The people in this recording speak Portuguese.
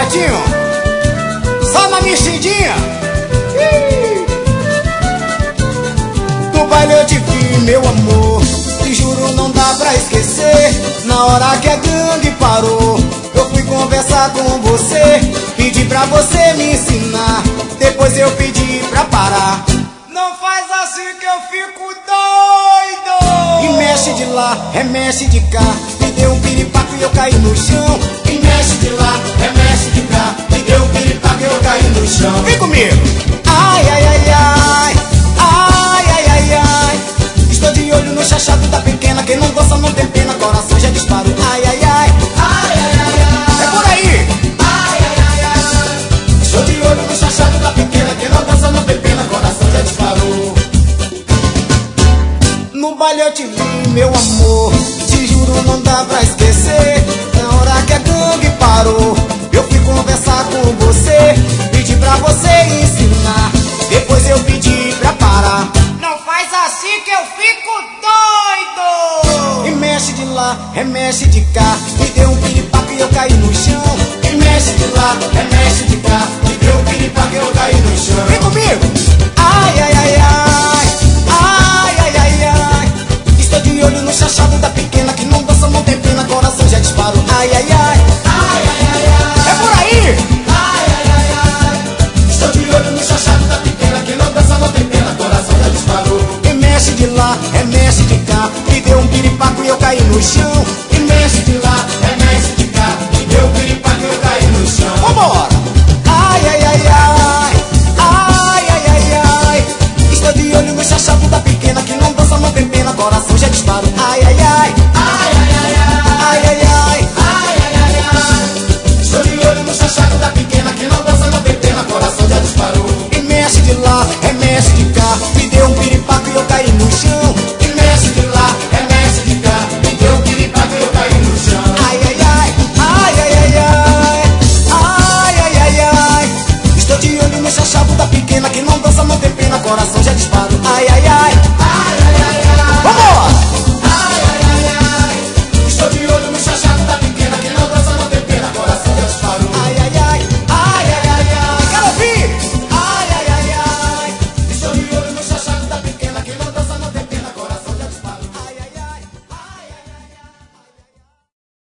Robertinho, só na mexidinha. No baile eu te vi, meu amor, te juro não dá pra esquecer. Na hora que a gangue parou, eu fui conversar com você, pedi pra você me ensinar, depois eu pedi pra parar. Não faz assim que eu fico doido. E mexe de lá, remexe de cá, me deu um piripaco e eu caí no chão. E mexe de lá, remexe de cá, me deu um piripaco e eu caí no chão. Vem comigo. Ai, ai, ai, ai, ai, ai, ai, ai. Estou de olho no chachado da pequena, quem não gosta não tem pena, coração já disparou. Ai, ai, ai, ai, ai, ai, ai. É por aí. Ai, ai, ai, ai. Estou de olho no chachado da pequena, quem não gosta não tem pena, coração já disparou. No baile eu te vi, meu amor, te juro não dá pra esquecer. Na hora que a gangue parou, eu fui conversar com você, pedi pra você ensinar, depois eu pedi pra parar. Não faz assim que eu fico doido. E mexe de lá, remexe de cá, me deu um piripaco e eu caí no chão. E mexe de lá, remexe de cá, me deu um piripaco e eu caí no chão. Vem comigo. Ai, ai, ai, ai, ai, ai, ai, ai. Estou de olho no chachado da pequena, que não dança, não tem pena, coração já disparou. Ai, ai, ai, ai, ai, ai, ai. É por aí. Ai, ai, ai, ai. Estou de olho no chachado da pequena, que não dança, não tem pena, coração já disparou. E mexe de lá, remexe de cá, me deu um piripaco e eu caí no chão.